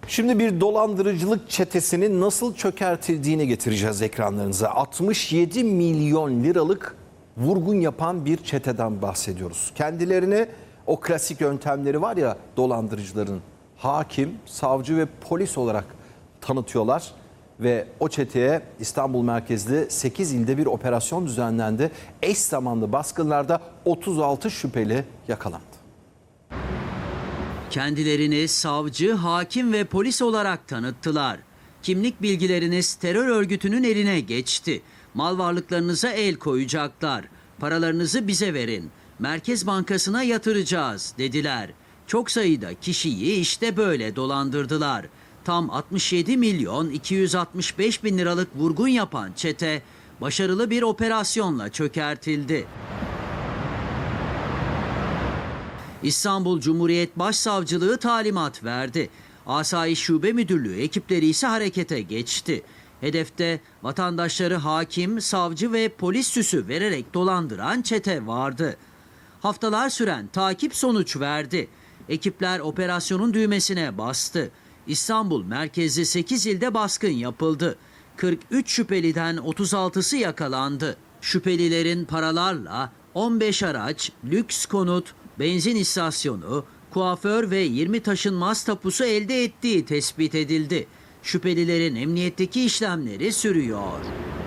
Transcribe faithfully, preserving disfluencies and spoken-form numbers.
Şimdi bir dolandırıcılık çetesinin nasıl çökertildiğini getireceğiz ekranlarınıza. altmış yedi milyon liralık vurgun yapan bir çeteden bahsediyoruz. Kendilerine o klasik yöntemleri var ya dolandırıcıların, hakim, savcı ve polis olarak tanıtıyorlar. Ve o çeteye İstanbul merkezli sekiz ilde bir operasyon düzenlendi. Eş zamanlı baskınlarda otuz altı şüpheli yakalandı. Kendilerini savcı, hakim ve polis olarak tanıttılar. Kimlik bilgileriniz terör örgütünün eline geçti. Mal varlıklarınıza el koyacaklar. Paralarınızı bize verin. Merkez Bankası'na yatıracağız dediler. Çok sayıda kişiyi işte böyle dolandırdılar. Tam altmış yedi milyon iki yüz altmış beş bin liralık vurgun yapan çete başarılı bir operasyonla çökertildi. İstanbul Cumhuriyet Başsavcılığı talimat verdi. Asayiş Şube Müdürlüğü ekipleri ise harekete geçti. Hedefte vatandaşları hakim, savcı ve polis süsü vererek dolandıran çete vardı. Haftalar süren takip sonuç verdi. Ekipler operasyonun düğmesine bastı. İstanbul merkezli sekiz ilde baskın yapıldı. kırk üç şüpheliden otuz altısı yakalandı. Şüphelilerin paralarla on beş araç, lüks konut, benzin istasyonu, kuaför ve yirmi taşınmaz tapusu elde ettiği tespit edildi. Şüphelilerin emniyetteki işlemleri sürüyor.